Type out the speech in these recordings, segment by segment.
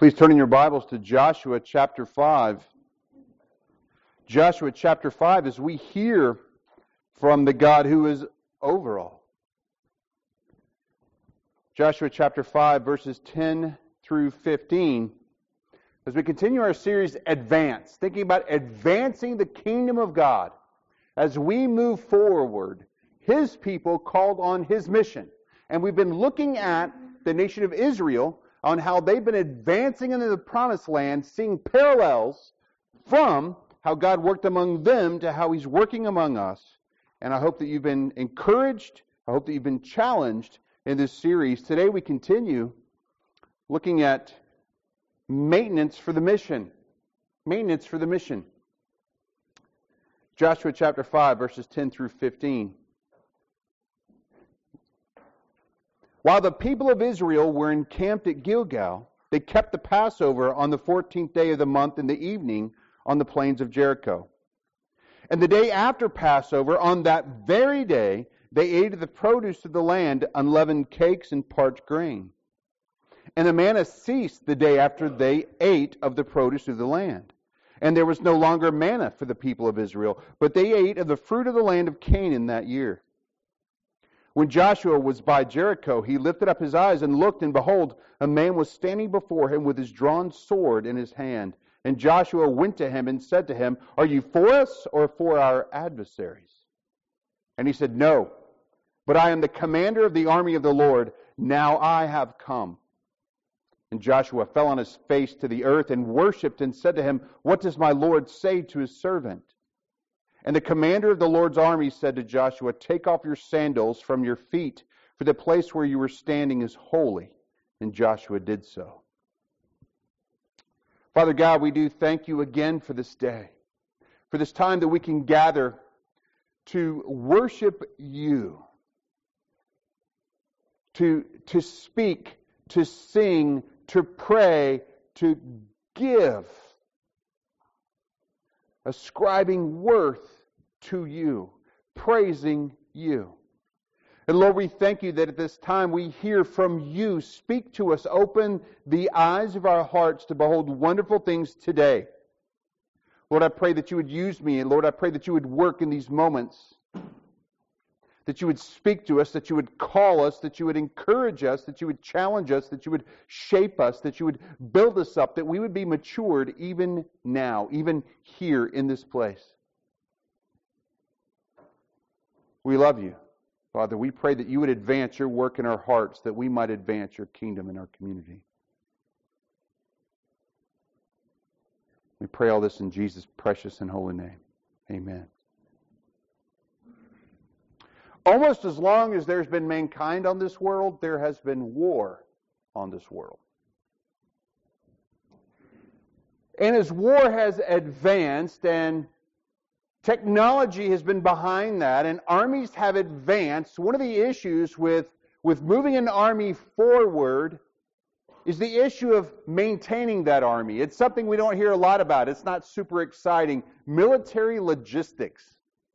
Please turn in your Bibles to Joshua chapter 5. Joshua chapter 5, as we hear from the God who is over all. Joshua chapter 5, verses 10 through 15. As we continue our series, Advance, thinking about advancing the kingdom of God. As we move forward, His people called on His mission. And we've been looking at the nation of Israel on how they've been advancing into the promised land, seeing parallels from how God worked among them to how He's working among us. And I hope that you've been encouraged. I hope that you've been challenged in this series. Today we continue looking at maintenance for the mission. Maintenance for the mission. Joshua chapter 5, verses 10 through 15. While the people of Israel were encamped at Gilgal, they kept the Passover on the 14th day of the month in the evening on the plains of Jericho. And the day after Passover, on that very day, they ate of the produce of the land, unleavened cakes and parched grain. And the manna ceased the day after they ate of the produce of the land. And there was no longer manna for the people of Israel, but they ate of the fruit of the land of Canaan that year. When Joshua was by Jericho, he lifted up his eyes and looked, and behold, a man was standing before him with his drawn sword in his hand. And Joshua went to him and said to him, "Are you for us or for our adversaries?" And he said, "No, but I am the commander of the army of the Lord. Now I have come." And Joshua fell on his face to the earth and worshipped and said to him, "What does my Lord say to his servant?" And the commander of the Lord's army said to Joshua, "Take off your sandals from your feet, for the place where you were standing is holy." And Joshua did so. Father God, we do thank you again for this day, for this time that we can gather to worship you, to speak, to sing, to pray, to give, ascribing worth to you, praising you. And Lord, we thank you that at this time we hear from you. Speak to us. Open the eyes of our hearts to behold wonderful things today. Lord, I pray that you would use me. And Lord, I pray that you would work in these moments. That you would speak to us, that you would call us, that you would encourage us, that you would challenge us, that you would shape us, that you would build us up, that we would be matured even now, even here in this place. We love you, Father. We pray that you would advance your work in our hearts, that we might advance your kingdom in our community. We pray all this in Jesus' precious and holy name. Amen. Almost as long as there's been mankind on this world, there has been war on this world. And as war has advanced and technology has been behind that and armies have advanced, one of the issues with moving an army forward is the issue of maintaining that army. It's something we don't hear a lot about. It's not super exciting. Military logistics.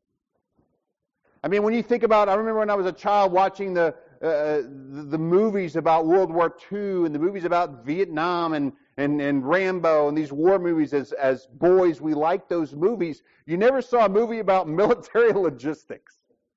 I mean, when you think about, I remember when I was a child watching the movies about World War II and the movies about Vietnam and Rambo and these war movies. As boys, we liked those movies. You never saw a movie about military logistics.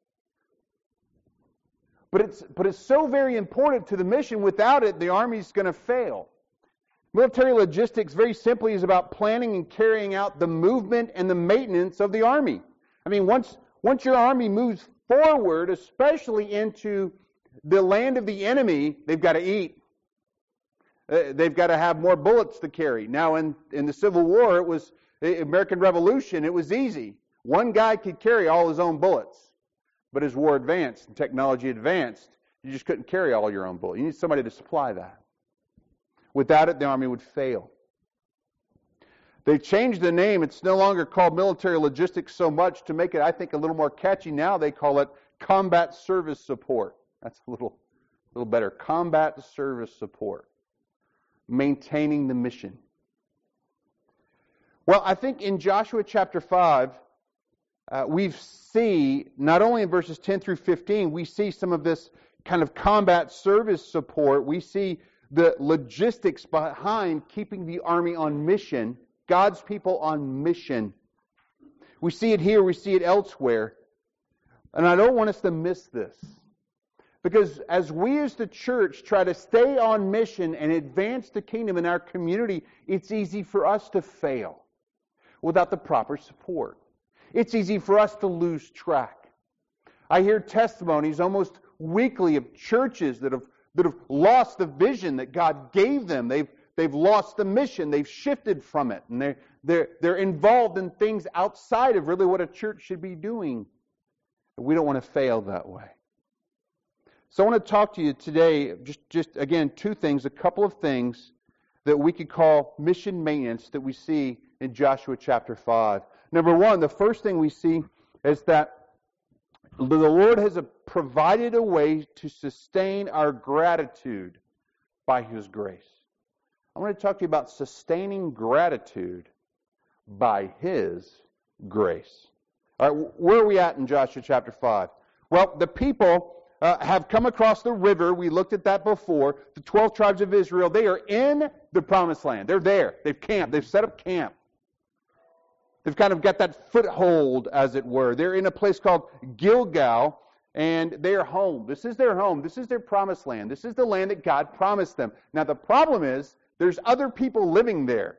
But it's so very important to the mission. Without it, the army's going to fail. Military logistics, very simply, is about planning and carrying out the movement and the maintenance of the army. I mean, once your army moves forward, especially into the land of the enemy, they've got to eat. They've got to have more bullets to carry. Now, in the Civil War, it was the American Revolution, it was easy. One guy could carry all his own bullets. But as war advanced and technology advanced, you just couldn't carry all your own bullets. You need somebody to supply that. Without it, the army would fail. They've changed the name. It's no longer called military logistics so much to make it, I think, a little more catchy. Now they call it combat service support. That's a little better. Combat service support. Maintaining the mission. Well, I think in Joshua chapter 5, we see, not only in verses 10 through 15, we see some of this kind of combat service support. We see the logistics behind keeping the army on mission, God's people on mission. We see it here, we see it elsewhere. And I don't want us to miss this. Because as we as the church try to stay on mission and advance the kingdom in our community, it's easy for us to fail without the proper support. It's easy for us to lose track. I hear testimonies almost weekly of churches that have lost the vision that God gave them. They've lost the mission. They've shifted from it. And they're involved in things outside of really what a church should be doing. We don't want to fail that way. So I want to talk to you today, just again, two things, a couple of things that we could call mission maintenance that we see in Joshua chapter 5. Number one, the first thing we see is that the Lord has provided a way to sustain our gratitude by His grace. I want to talk to you about sustaining gratitude by His grace. All right, where are we at in Joshua chapter 5? Well, the people have come across the river. We looked at that before. The 12 tribes of Israel, they are in the promised land. They're there. They've camped. They've set up camp. They've kind of got that foothold, as it were. They're in a place called Gilgal, and they are home. This is their home. This is their promised land. This is the land that God promised them. Now, the problem is there's other people living there.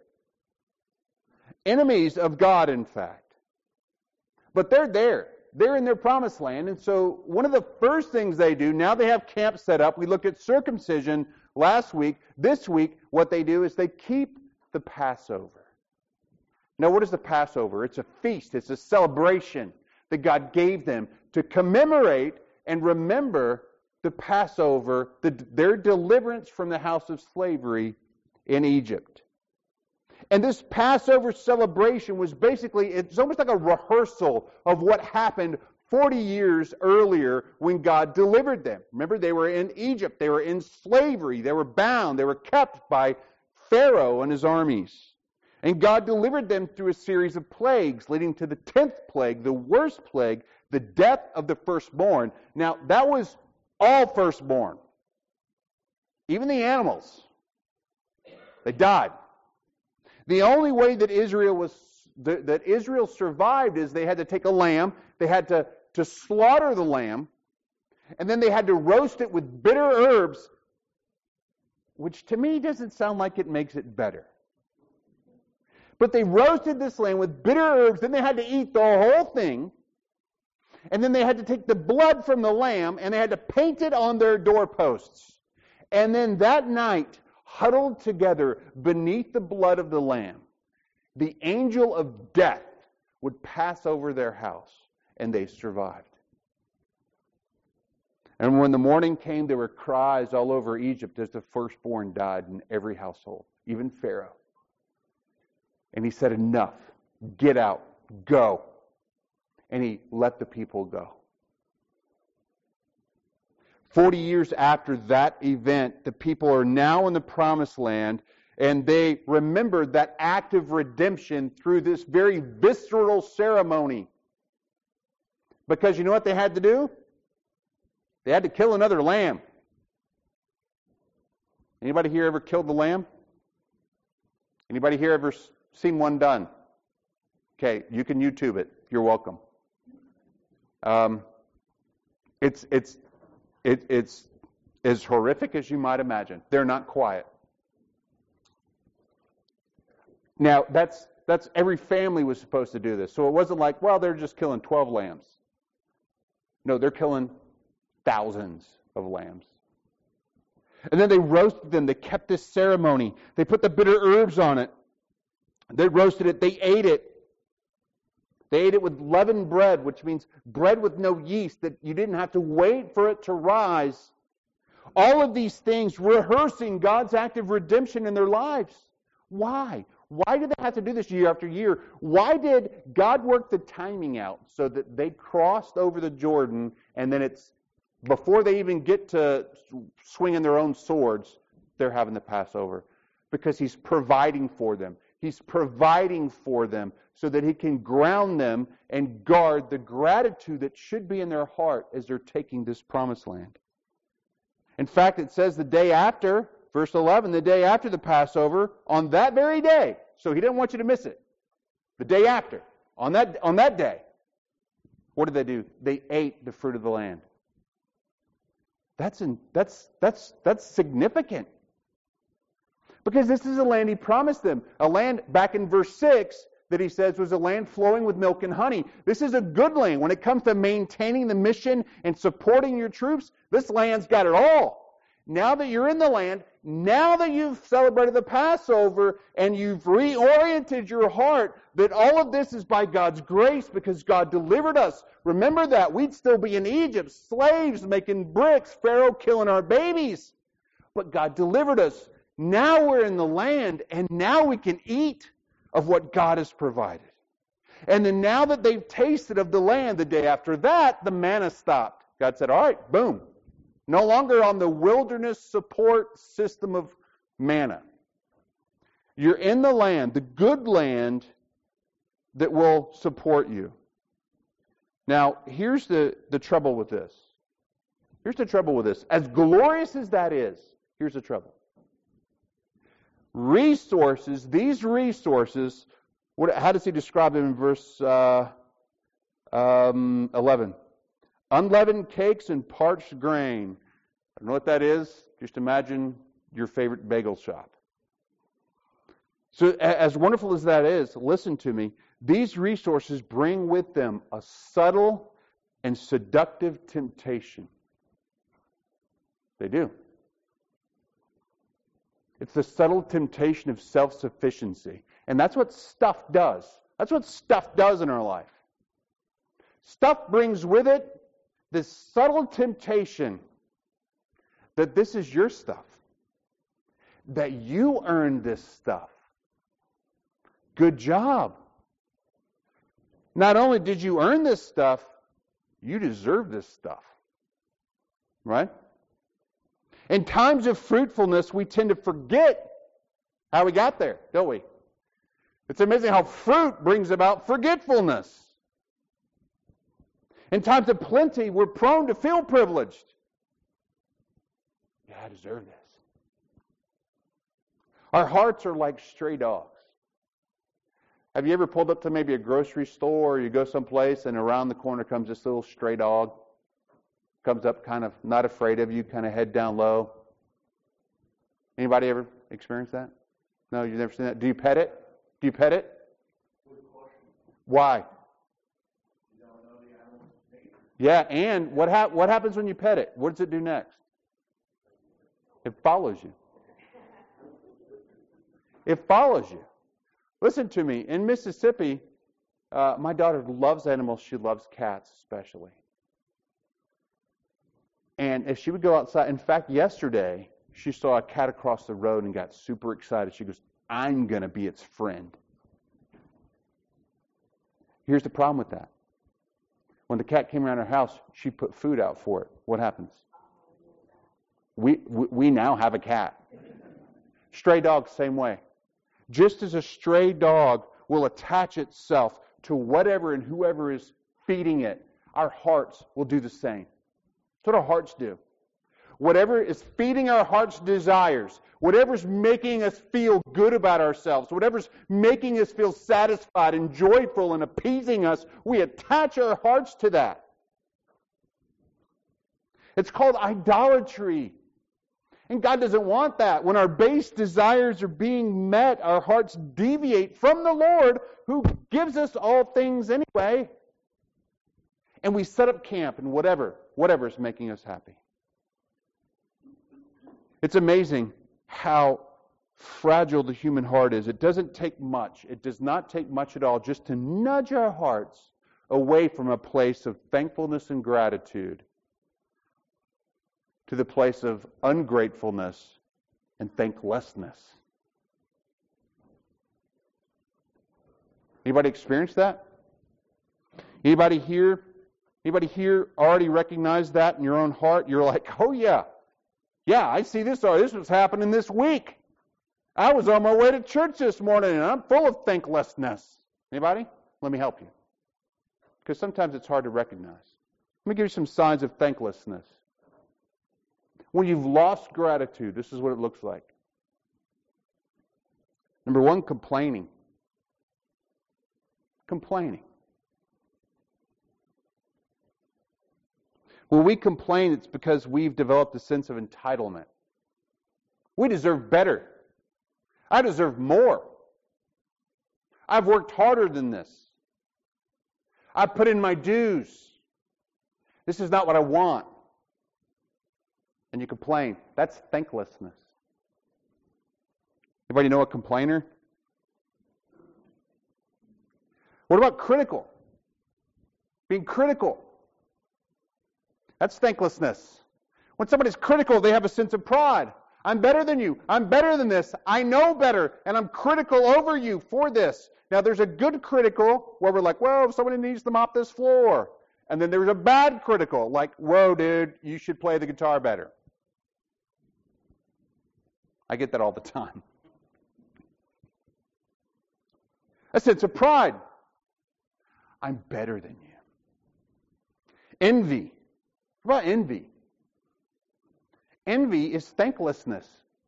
Enemies of God, in fact. But they're there. They're in their promised land. And so one of the first things they do, now they have camp set up. We looked at circumcision last week. This week, what they do is they keep the Passover. Now, what is the Passover? It's a feast. It's a celebration that God gave them to commemorate and remember the Passover, their deliverance from the house of slavery in Egypt. And this Passover celebration was basically, it's almost like a rehearsal of what happened 40 years earlier when God delivered them. Remember, they were in Egypt. They were in slavery. They were bound. They were kept by Pharaoh and his armies. And God delivered them through a series of plagues, leading to the 10th plague, the worst plague, the death of the firstborn. Now, that was all firstborn. Even the animals. They died. The only way that Israel survived is they had to take a lamb, they had to slaughter the lamb, and then they had to roast it with bitter herbs, which to me doesn't sound like it makes it better. But they roasted this lamb with bitter herbs, then they had to eat the whole thing, and then they had to take the blood from the lamb, and they had to paint it on their doorposts. And then that night, huddled together beneath the blood of the lamb, the angel of death would pass over their house, and they survived. And when the morning came, there were cries all over Egypt as the firstborn died in every household, even Pharaoh. And he said, enough, get out, go. And he let the people go. 40 years after that event, the people are now in the promised land, and they remembered that act of redemption through this very visceral ceremony. Because you know what they had to do? They had to kill another lamb. Anybody here ever killed the lamb? Anybody here ever seen one done? Okay, you can YouTube it. You're welcome. It's as horrific as you might imagine. They're not quiet. Now, that's every family was supposed to do this. So it wasn't like, well, they're just killing 12 lambs. No, they're killing thousands of lambs. And then they roasted them. They kept this ceremony. They put the bitter herbs on it. They roasted it. They ate it. They ate it with leavened bread, which means bread with no yeast, that you didn't have to wait for it to rise. All of these things rehearsing God's act of redemption in their lives. Why? Why did they have to do this year after year? Why did God work the timing out so that they crossed over the Jordan, and then it's before they even get to swinging their own swords, they're having the Passover? Because He's providing for them. He's providing for them so that He can ground them and guard the gratitude that should be in their heart as they're taking this promised land. In fact, it says the day after verse 11, the day after the Passover, on that very day, so he didn't want you to miss it, the day after, on that day, what did they do? They ate the fruit of the land. That's significant. Because this is a land he promised them. A land, back in verse 6, that he says was a land flowing with milk and honey. This is a good land. When it comes to maintaining the mission and supporting your troops, this land's got it all. Now that you're in the land, now that you've celebrated the Passover and you've reoriented your heart that all of this is by God's grace because God delivered us. Remember that. We'd still be in Egypt, slaves making bricks, Pharaoh killing our babies. But God delivered us. Now we're in the land and now we can eat of what God has provided. And then now that they've tasted of the land, the day after that, the manna stopped. God said, all right, boom. No longer on the wilderness support system of manna. You're in the land, the good land that will support you. Now, here's the trouble with this. Here's the trouble with this. As glorious as that is, here's the trouble. Resources, these resources, how does he describe them in verse 11? Unleavened cakes and parched grain. I don't know what that is. Just imagine your favorite bagel shop. So as wonderful as that is, listen to me. These resources bring with them a subtle and seductive temptation. They do. It's the subtle temptation of self-sufficiency. And that's what stuff does. That's what stuff does in our life. Stuff brings with it this subtle temptation that this is your stuff. That you earned this stuff. Good job. Not only did you earn this stuff, you deserve this stuff. Right? In times of fruitfulness, we tend to forget how we got there, don't we? It's amazing how fruit brings about forgetfulness. In times of plenty, we're prone to feel privileged. Yeah, I deserve this. Our hearts are like stray dogs. Have you ever pulled up to maybe a grocery store or you go someplace and around the corner comes this little stray dog? Comes up kind of not afraid of you, kind of head down low. Anybody ever experienced that? No, you've never seen that? Do you pet it? Do you pet it? Why? Yeah, and what happens when you pet it? What does it do next? It follows you. It follows you. Listen to me. In Mississippi, my daughter loves animals. She loves cats especially. And if she would go outside, in fact, yesterday, she saw a cat across the road and got super excited. She goes, I'm going to be its friend. Here's the problem with that. When the cat came around her house, she put food out for it. What happens? We now have a cat. Stray dogs, same way. Just as a stray dog will attach itself to whatever and whoever is feeding it, our hearts will do the same. That's what our hearts do. Whatever is feeding our heart's desires, whatever's making us feel good about ourselves, whatever's making us feel satisfied and joyful and appeasing us, we attach our hearts to that. It's called idolatry. And God doesn't want that. When our base desires are being met, our hearts deviate from the Lord who gives us all things anyway. And we set up camp in whatever is making us happy. It's amazing how fragile the human heart is. It doesn't take much. It does not take much at all just to nudge our hearts away from a place of thankfulness and gratitude to the place of ungratefulness and thanklessness. Anybody experience that? Anybody here already recognize that in your own heart? You're like, oh yeah, I see this. Or this was happening this week. I was on my way to church this morning and I'm full of thanklessness. Anybody? Let me help you. Because sometimes it's hard to recognize. Let me give you some signs of thanklessness. When you've lost gratitude, this is what it looks like. Number one, complaining. Complaining. When we complain, it's because we've developed a sense of entitlement. We deserve better. I deserve more. I've worked harder than this. I've put in my dues. This is not what I want. And you complain. That's thanklessness. Anybody know a complainer? What about critical? Being critical. That's thanklessness. When somebody's critical, they have a sense of pride. I'm better than you. I'm better than this. I know better, and I'm critical over you for this. Now, there's a good critical where we're like, whoa, somebody needs to mop this floor. And then there's a bad critical, like, whoa, dude, you should play the guitar better. I get that all the time. A sense of pride. I'm better than you. Envy. What about envy? Envy is thanklessness.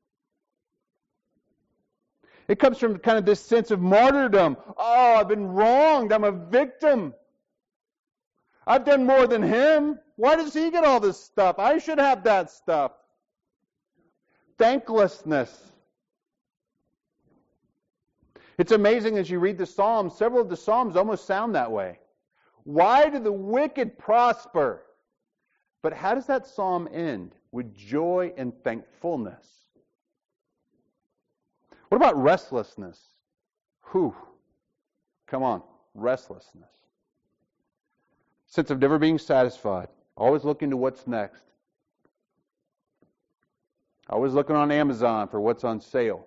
It comes from kind of this sense of martyrdom. Oh, I've been wronged. I'm a victim. I've done more than him. Why does he get all this stuff? I should have that stuff. Thanklessness. It's amazing as you read the Psalms, several of the Psalms almost sound that way. Why do the wicked prosper? But how does that psalm end? With joy and thankfulness. What about restlessness? Whew. Come on, restlessness. Sense of never being satisfied. Always looking to what's next. Always looking on Amazon for what's on sale.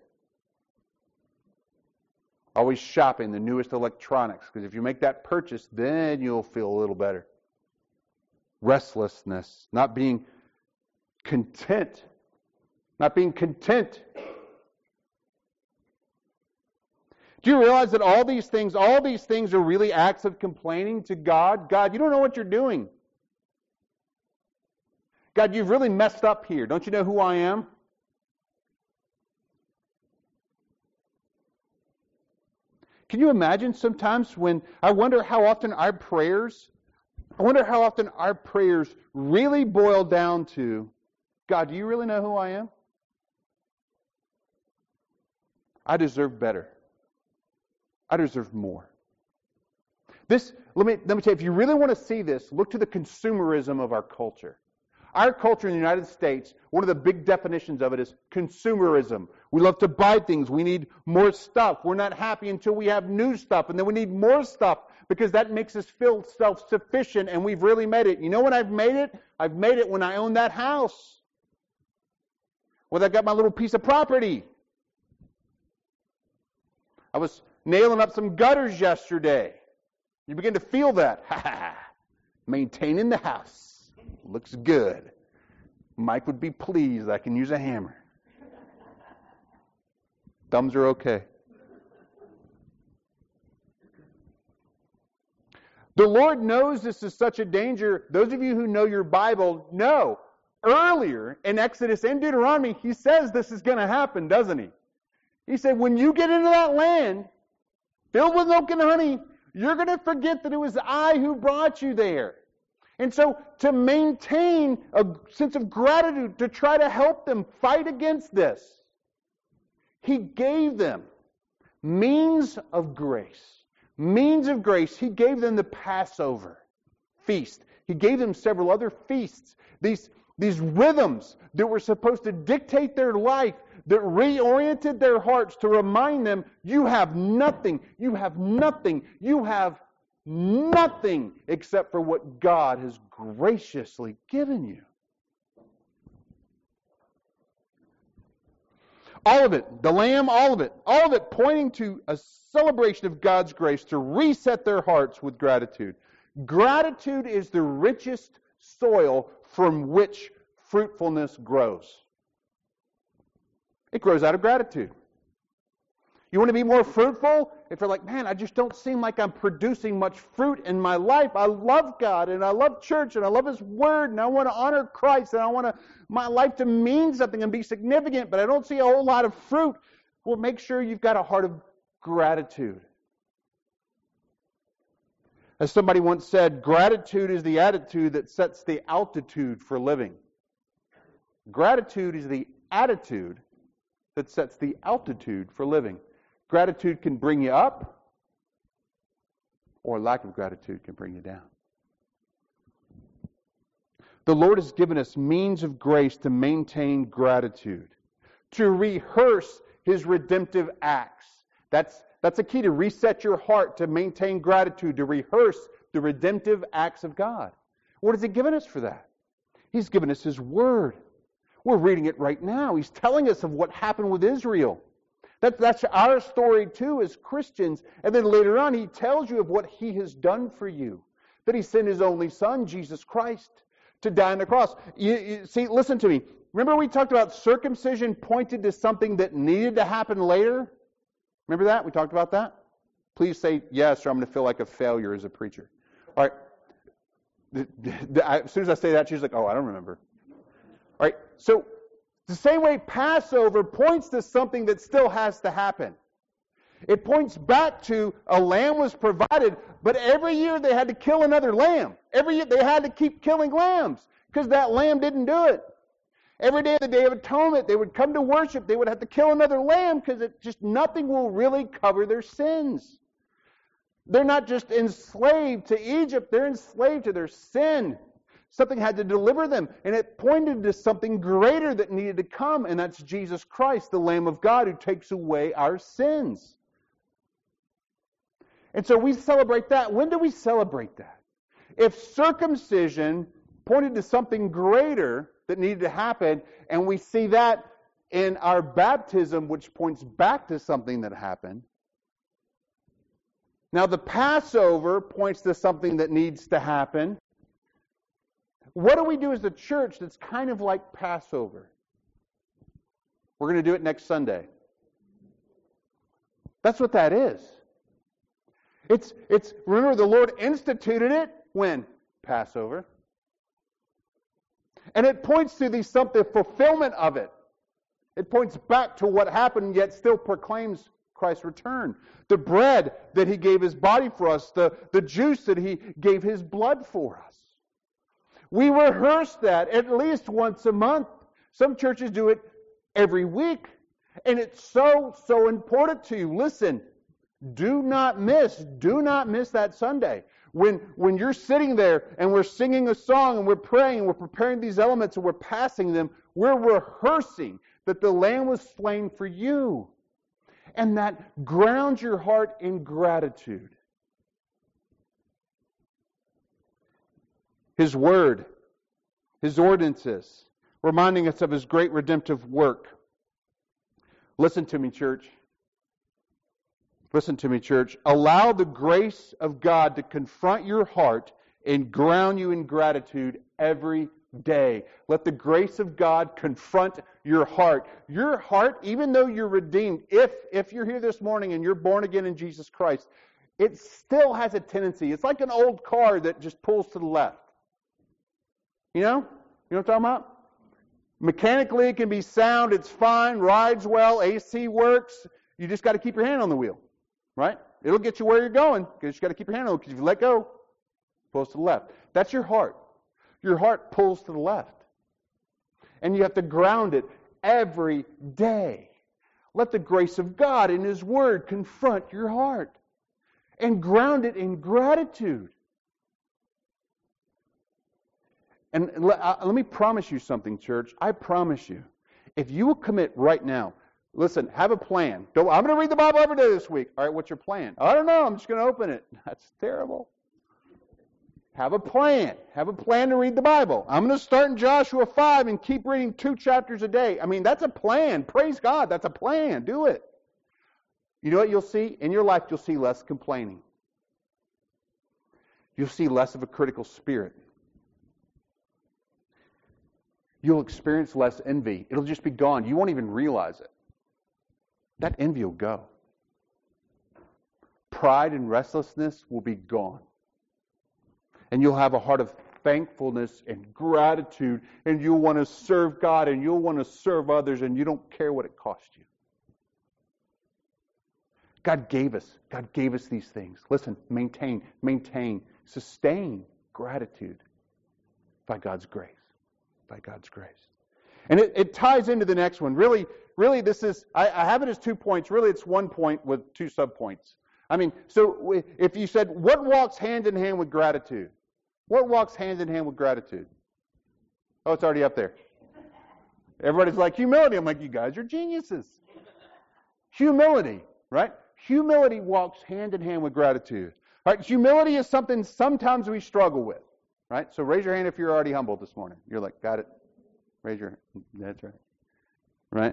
Always shopping the newest electronics, because if you make that purchase, then you'll feel a little better. Restlessness, not being content. Not being content. Do you realize that all these things are really acts of complaining to God? God, you don't know what you're doing. God, you've really messed up here. Don't you know who I am? Can you imagine sometimes when I wonder how often our prayers really boil down to, God, do you really know who I am? I deserve better. I deserve more. Let me tell you, if you really want to see this, look to the consumerism of our culture. Our culture in the United States, one of the big definitions of it is consumerism. We love to buy things. We need more stuff. We're not happy until we have new stuff, and then we need more stuff because that makes us feel self-sufficient, and we've really made it. You know when I've made it? I've made it when I own that house. When I got my little piece of property. I was nailing up some gutters yesterday. You begin to feel that. Maintaining the house. Looks good. Mike would be pleased. I can use a hammer. Thumbs are okay. The Lord knows this is such a danger. Those of you who know your Bible know. Earlier in Exodus and Deuteronomy, He says this is going to happen, doesn't He? He said, when you get into that land, filled with milk and honey, you're going to forget that it was I who brought you there. And so to maintain a sense of gratitude, to try to help them fight against this, He gave them means of grace. Means of grace. He gave them the Passover feast. He gave them several other feasts. These rhythms that were supposed to dictate their life, that reoriented their hearts to remind them, you have nothing, you have nothing, you have nothing except for what God has graciously given you. All of it, the lamb, all of it pointing to a celebration of God's grace to reset their hearts with gratitude. Gratitude is the richest soil from which fruitfulness grows. It grows out of gratitude. You want to be more fruitful? If you're like, man, I just don't seem like I'm producing much fruit in my life. I love God and I love church and I love His Word and I want to honor Christ and I want my life to mean something and be significant, but I don't see a whole lot of fruit. Well, make sure you've got a heart of gratitude. As somebody once said, gratitude is the attitude that sets the altitude for living. Gratitude is the attitude that sets the altitude for living. Gratitude can bring you up, or lack of gratitude can bring you down. The Lord has given us means of grace to maintain gratitude, to rehearse His redemptive acts. That's a key to reset your heart, to maintain gratitude, to rehearse the redemptive acts of God. What has He given us for that? He's given us His Word. We're reading it right now. He's telling us of what happened with Israel. That's our story too as Christians. And then later on, He tells you of what He has done for you. That He sent His only Son, Jesus Christ, to die on the cross. You see, listen to me. Remember we talked about circumcision pointed to something that needed to happen later? Remember that? We talked about that? Please say yes, or I'm going to feel like a failure as a preacher. All right. As soon as I say that, she's like, oh, I don't remember. All right. So, the same way Passover points to something that still has to happen. It points back to a lamb was provided, but every year they had to kill another lamb. Every year they had to keep killing lambs because that lamb didn't do it. Every day of the Day of Atonement, they would come to worship. They would have to kill another lamb because nothing will really cover their sins. They're not just enslaved to Egypt. They're enslaved to their sin. Something had to deliver them. And it pointed to something greater that needed to come. And that's Jesus Christ, the Lamb of God who takes away our sins. And so we celebrate that. When do we celebrate that? If circumcision pointed to something greater that needed to happen, and we see that in our baptism, which points back to something that happened. Now the Passover points to something that needs to happen. What do we do as a church that's kind of like Passover? We're going to do it next Sunday. That's what that is. It's remember the Lord instituted it when? Passover. And it points to the fulfillment of it. It points back to what happened, yet still proclaims Christ's return. The bread that He gave His body for us, the juice that He gave His blood for us. We rehearse that at least once a month. Some churches do it every week. And it's so important to you. Listen, do not miss that Sunday. When you're sitting there and we're singing a song and we're praying and we're preparing these elements and we're passing them, we're rehearsing that the Lamb was slain for you. And that grounds your heart in gratitude. His Word, His ordinances, reminding us of His great redemptive work. Listen to me, church. Listen to me, church. Allow the grace of God to confront your heart and ground you in gratitude every day. Let the grace of God confront your heart. Your heart, even though you're redeemed, if you're here this morning and you're born again in Jesus Christ, it still has a tendency. It's like an old car that just pulls to the left. You know? You know what I'm talking about? Mechanically, it can be sound, it's fine, rides well, AC works. You just got to keep your hand on the wheel. Right? It'll get you where you're going, because you just got to keep your hand on it, because if you let go, it pulls to the left. That's your heart. Your heart pulls to the left. And you have to ground it every day. Let the grace of God in His Word confront your heart. And ground it in gratitude. And let me promise you something, church. I promise you. If you will commit right now, listen, have a plan. I'm going to read the Bible every day this week. All right, what's your plan? I don't know. I'm just going to open it. That's terrible. Have a plan. Have a plan to read the Bible. I'm going to start in Joshua 5 and keep reading 2 chapters a day. I mean, that's a plan. Praise God. That's a plan. Do it. You know what you'll see? In your life, you'll see less complaining. You'll see less of a critical spirit. You'll experience less envy. It'll just be gone. You won't even realize it. That envy will go. pride and restlessness will be gone. And you'll have a heart of thankfulness and gratitude, and you'll want to serve God, and you'll want to serve others, and you don't care what it costs you. God gave us these things. Listen, maintain, sustain gratitude by God's grace. By God's grace. And it ties into the next one. Really, this is, I have it as 2 points. Really, it's 1 point with 2 subpoints. I mean, so if you said, what walks hand in hand with gratitude? What walks hand in hand with gratitude? Oh, it's already up there. Everybody's like, humility. I'm like, you guys are geniuses. Humility, right? Humility walks hand in hand with gratitude. All right, humility is something sometimes we struggle with, right? So raise your hand if you're already humble this morning. You're like, got it. Raise your hand. That's right. Right?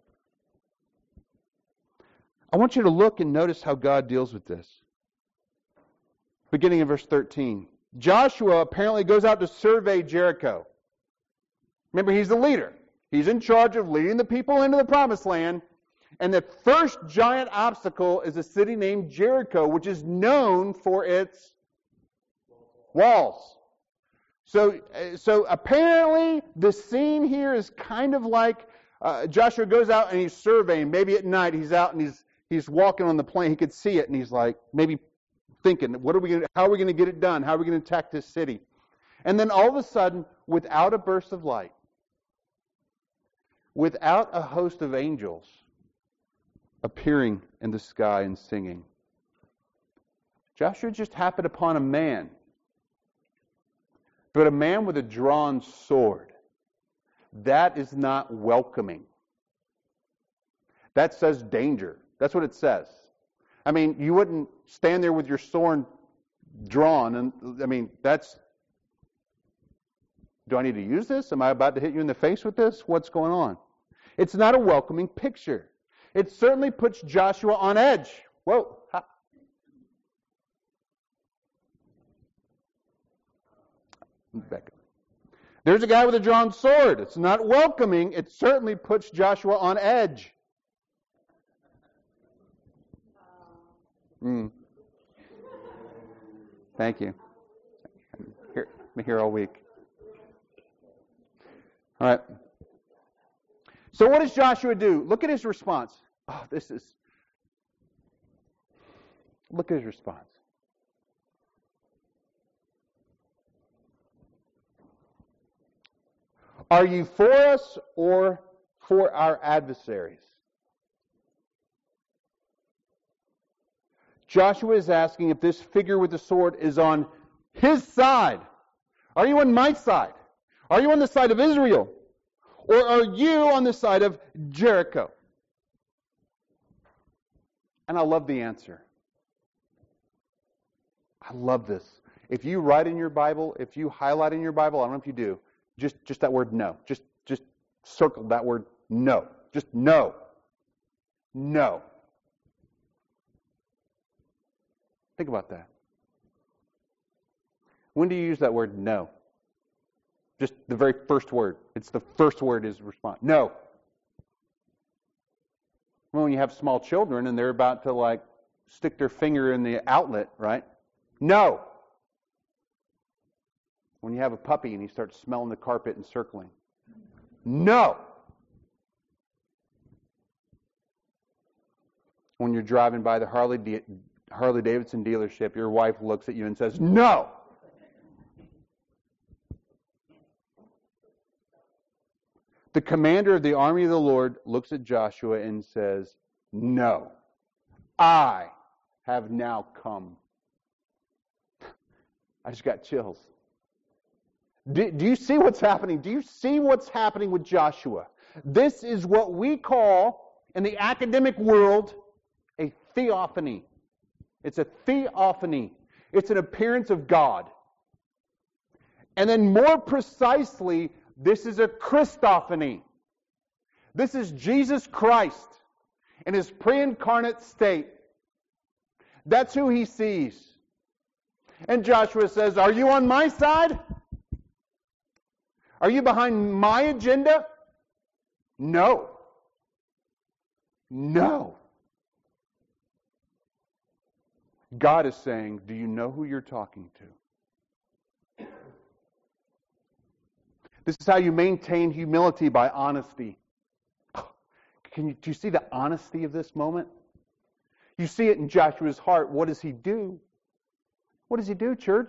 I want you to look and notice how God deals with this. Beginning in verse 13. Joshua apparently goes out to survey Jericho. Remember, he's the leader. He's in charge of leading the people into the promised land. And the first giant obstacle is a city named Jericho, which is known for its walls. So apparently the scene here is kind of like Joshua goes out and he's surveying. Maybe at night he's out and he's walking on the plain. He could see it and he's like maybe thinking, how are we going to get it done? How are we going to attack this city? And then all of a sudden, without a burst of light, without a host of angels appearing in the sky and singing, Joshua just happened upon a man. But a man with a drawn sword. That is not welcoming. That says danger. That's what it says. I mean, you wouldn't stand there with your sword drawn. And I mean, do I need to use this? Am I about to hit you in the face with this? What's going on? It's not a welcoming picture. It certainly puts Joshua on edge. Whoa. Ha. Back up. There's a guy with a drawn sword. It's not welcoming. It certainly puts Joshua on edge. Thank you. I'm here all week. All right. So what does Joshua do? Look at his response. Look at his response. Are you for us or for our adversaries? Joshua is asking if this figure with the sword is on his side. Are you on my side? Are you on the side of Israel? Or are you on the side of Jericho? And I love the answer. I love this. If you write in your Bible, if you highlight in your Bible, I don't know if you do, just that word no. Just circle that word no. Just no. No. Think about that. When do you use that word no? Just the very first word. It's the first word is response. No. Well, when you have small children and they're about to stick their finger in the outlet, right? No. When you have a puppy and he starts smelling the carpet and circling. No. When you're driving by the Harley Davidson dealership, your wife looks at you and says, no. The commander of the army of the Lord looks at Joshua and says, no, I have now come. I just got chills. Do you see what's happening? Do you see what's happening with Joshua? This is what we call, in the academic world, a theophany. It's a theophany. It's an appearance of God. And then more precisely, this is a Christophany. This is Jesus Christ in His pre-incarnate state. That's who He sees. And Joshua says, are you on my side? Are you behind my agenda? No. No. God is saying, do you know who you're talking to? This is how you maintain humility, by honesty. Do you see the honesty of this moment? You see it in Joshua's heart. What does he do? What does he do, church?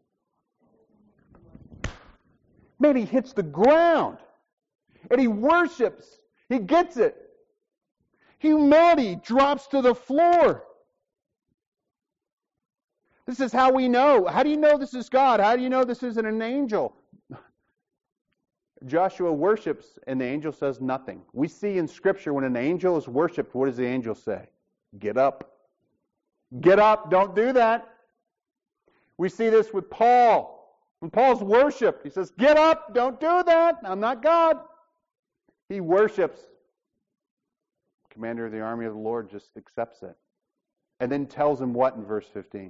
Man, he hits the ground. And he worships. He gets it. Humility drops to the floor. This is how we know. How do you know this is God? How do you know this isn't an angel? Joshua worships and the angel says nothing. We see in Scripture when an angel is worshipped, what does the angel say? Get up. Get up. Don't do that. We see this with Paul. When Paul's worshipped, he says, get up. Don't do that. I'm not God. He worships. Commander of the army of the Lord just accepts it. And then tells him what in verse 15?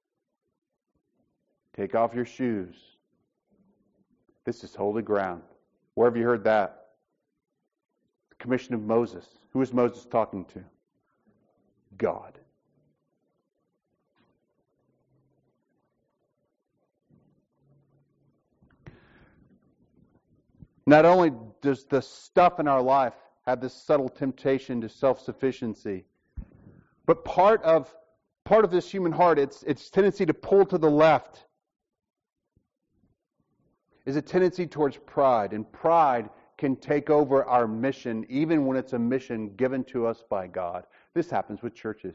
Take off your shoes. This is holy ground. Where have you heard that? The commission of Moses. Who is Moses talking to? God. Not only does the stuff in our life have this subtle temptation to self-sufficiency, but part of this human heart, its tendency to pull to the left, is a tendency towards pride. And pride can take over our mission, even when it's a mission given to us by God. This happens with churches.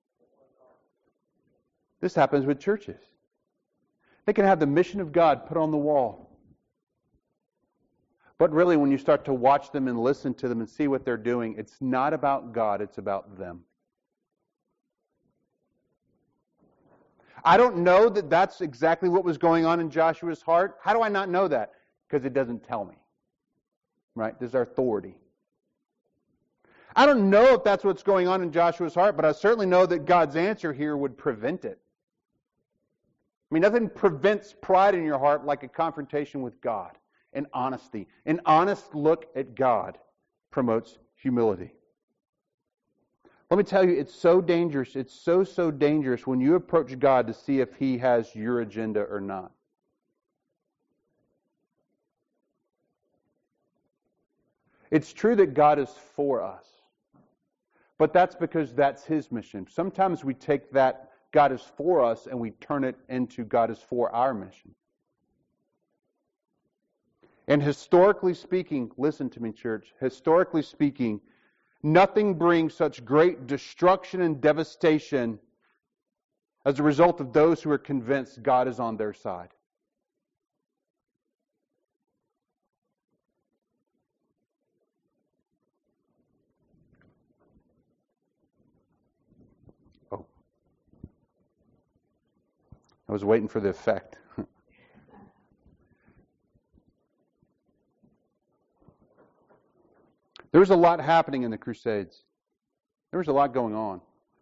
This happens with churches. They can have the mission of God put on the wall. But really, when you start to watch them and listen to them and see what they're doing, it's not about God, it's about them. I don't know that that's exactly what was going on in Joshua's heart. How do I not know that? Because it doesn't tell me. Right? There's our authority. I don't know if that's what's going on in Joshua's heart, but I certainly know that God's answer here would prevent it. I mean, nothing prevents pride in your heart like a confrontation with God and honesty. An honest look at God promotes humility. Let me tell you, it's so dangerous. It's so dangerous when you approach God to see if He has your agenda or not. It's true that God is for us, but that's because that's His mission. Sometimes we take that God is for us and we turn it into God is for our mission. And historically speaking, listen to me, church, historically speaking, nothing brings such great destruction and devastation as a result of those who are convinced God is on their side. Oh. I was waiting for the effect. There was a lot happening in the Crusades. There was a lot going on.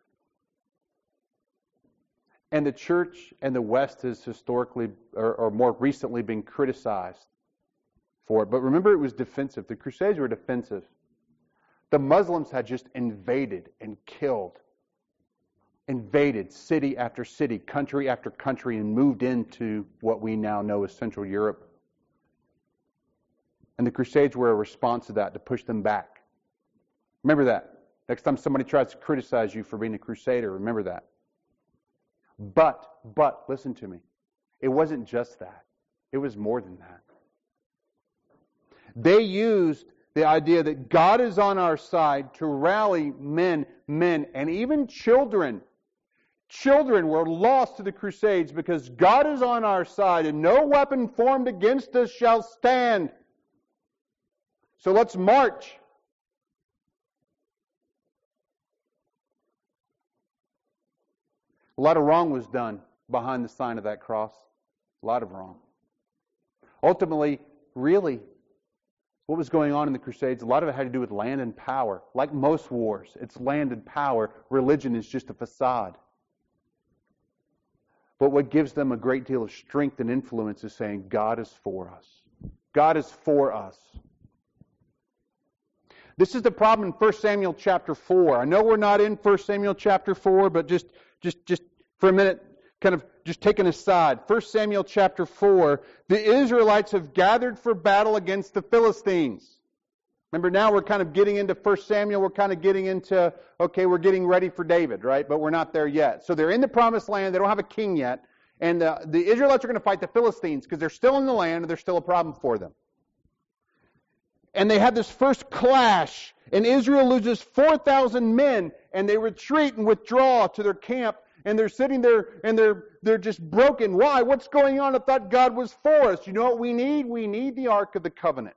And the church and the West has historically, or more recently, been criticized for it. But remember, it was defensive. The Crusades were defensive. The Muslims had just invaded and killed. Invaded city after city, country after country, and moved into what we now know as Central Europe. And the Crusades were a response to that, to push them back. Remember that. Next time somebody tries to criticize you for being a crusader, remember that. But, listen to me. It wasn't just that. It was more than that. They used the idea that God is on our side to rally men, and even children. Children were lost to the Crusades because God is on our side and no weapon formed against us shall stand. So let's march. A lot of wrong was done behind the sign of that cross. A lot of wrong. Ultimately, really, what was going on in the Crusades, a lot of it had to do with land and power. Like most wars, it's land and power. Religion is just a facade. But what gives them a great deal of strength and influence is saying, God is for us. God is for us. This is the problem in 1 Samuel chapter 4. I know we're not in 1 Samuel chapter 4, but just For a minute, kind of just take an aside. 1 Samuel chapter 4, the Israelites have gathered for battle against the Philistines. Remember, now we're kind of getting into 1 Samuel. We're kind of getting into, okay, we're getting ready for David, right? But we're not there yet. So they're in the promised land. They don't have a king yet. And the Israelites are going to fight the Philistines because they're still in the land and there's still a problem for them. And they have this first clash. And Israel loses 4,000 men. And they retreat and withdraw to their camp. And they're sitting there and they're just broken. Why? What's going on? I thought God was for us. You know what we need? We need the Ark of the Covenant.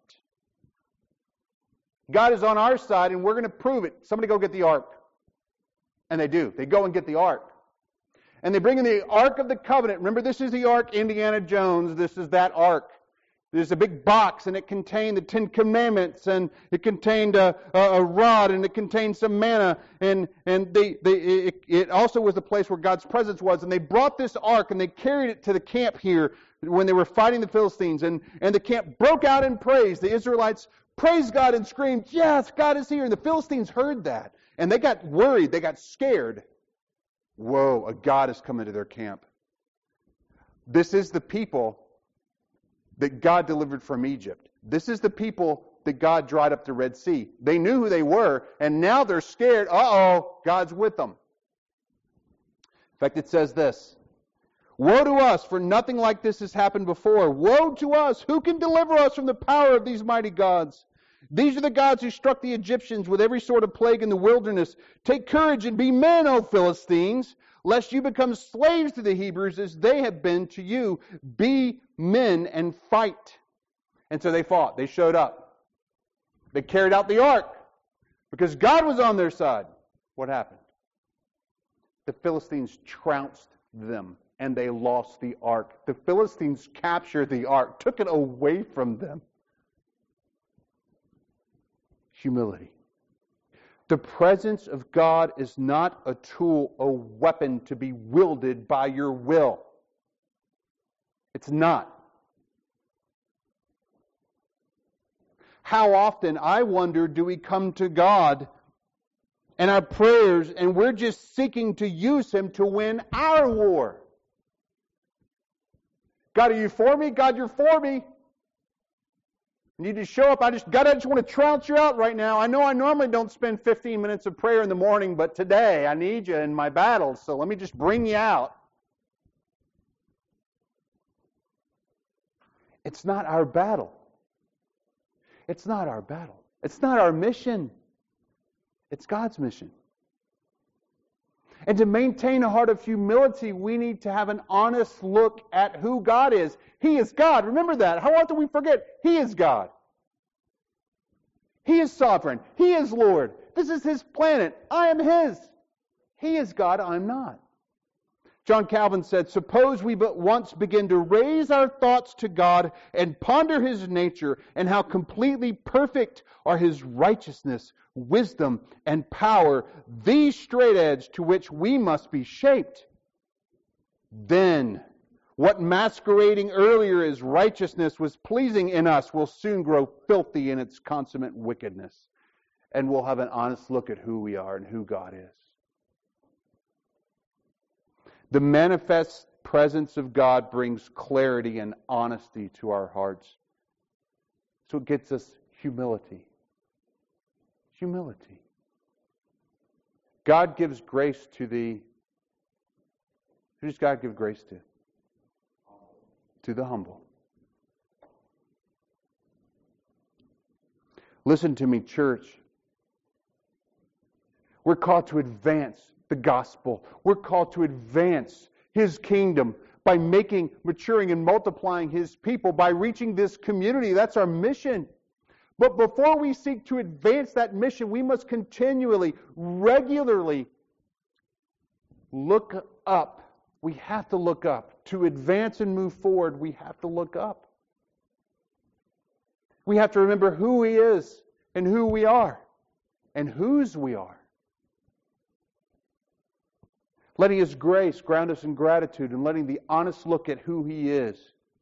God is on our side and we're going to prove it. Somebody go get the Ark. And they do. They go and get the Ark. And they bring in the Ark of the Covenant. Remember, this is the Ark, Indiana Jones. This is that Ark. There's a big box, and it contained the Ten Commandments, and it contained a rod, and it contained some manna, and it also was the place where God's presence was. And they brought this ark, and they carried it to the camp here when they were fighting the Philistines, and the camp broke out in praise. The Israelites praised God and screamed, "Yes, God is here!" And the Philistines heard that, and they got worried. They got scared. Whoa, a God has come into their camp. This is the people that God delivered from Egypt. This is the people that God dried up the Red Sea. They knew who they were, and now they're scared. Uh-oh, God's with them. In fact, it says this, "Woe to us, for nothing like this has happened before. Woe to us! Who can deliver us from the power of these mighty gods? These are the gods who struck the Egyptians with every sort of plague in the wilderness. Take courage and be men, O Philistines, lest you become slaves to the Hebrews as they have been to you. Be men and fight." And so they fought. They showed up. They carried out the ark because God was on their side. What happened? The Philistines trounced them and they lost the ark. The Philistines captured the ark, took it away from them. Humility. The presence of God is not a tool, a weapon to be wielded by your will. It's not. How often, I wonder, do we come to God and our prayers and we're just seeking to use Him to win our war? God, are you for me? God, you're for me. You need to show up. God, I just want to trounce you out right now. I know I normally don't spend 15 minutes of prayer in the morning, but today I need you in my battles, so let me just bring you out. It's not our battle. It's not our battle. It's not our mission. It's God's mission. And to maintain a heart of humility, we need to have an honest look at who God is. He is God. Remember that. How often we forget He is God. He is sovereign. He is Lord. This is His planet. I am His. He is God. I'm not. John Calvin said, "Suppose we but once begin to raise our thoughts to God and ponder His nature and how completely perfect are His righteousness, wisdom, and power, the straight edge to which we must be shaped. Then what masquerading earlier as righteousness was pleasing in us will soon grow filthy in its consummate wickedness, and we'll have an honest look at who we are and who God is." The manifest presence of God brings clarity and honesty to our hearts. So it gets us humility. Humility. God gives grace to the... Who does God give grace to? To the humble. Listen to me, church. We're called to advance the gospel. We're called to advance His kingdom by maturing and multiplying His people, by reaching this community. That's our mission. But before we seek to advance that mission, we must continually, regularly look up. We have to look up. To advance and move forward, we have to look up. We have to remember who He is and who we are and whose we are. Letting His grace ground us in gratitude and letting the honest look at who He is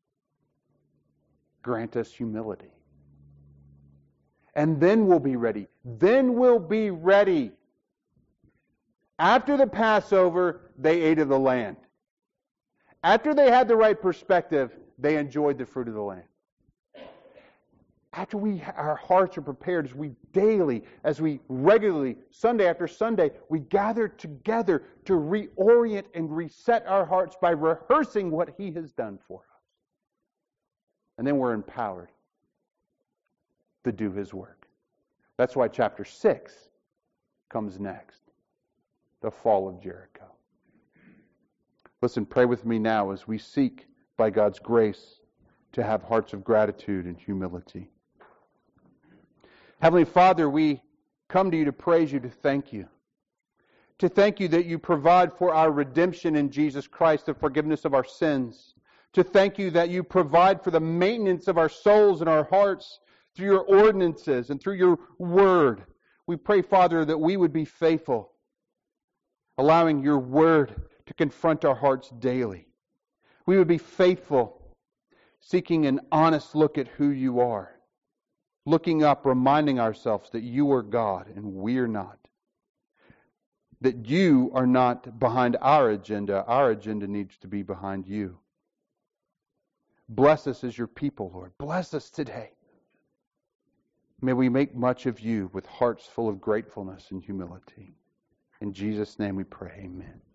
grant us humility. And then we'll be ready. Then we'll be ready. After the Passover, they ate of the land. After they had the right perspective, they enjoyed the fruit of the land. After our hearts are prepared, as we regularly, Sunday after Sunday, we gather together to reorient and reset our hearts by rehearsing what He has done for us. And then we're empowered to do His work. That's why chapter 6 comes next. The fall of Jericho. Listen, pray with me now as we seek, by God's grace, to have hearts of gratitude and humility. Heavenly Father, we come to You to praise You, to thank You. To thank You that You provide for our redemption in Jesus Christ, the forgiveness of our sins. To thank You that You provide for the maintenance of our souls and our hearts through Your ordinances and through Your Word. We pray, Father, that we would be faithful, allowing Your Word to confront our hearts daily. We would be faithful, seeking an honest look at who You are. Looking up, reminding ourselves that You are God and we're not. That You are not behind our agenda needs to be behind You. Bless us as Your people, Lord. Bless us today. May we make much of You with hearts full of gratefulness and humility. In Jesus' name we pray, amen.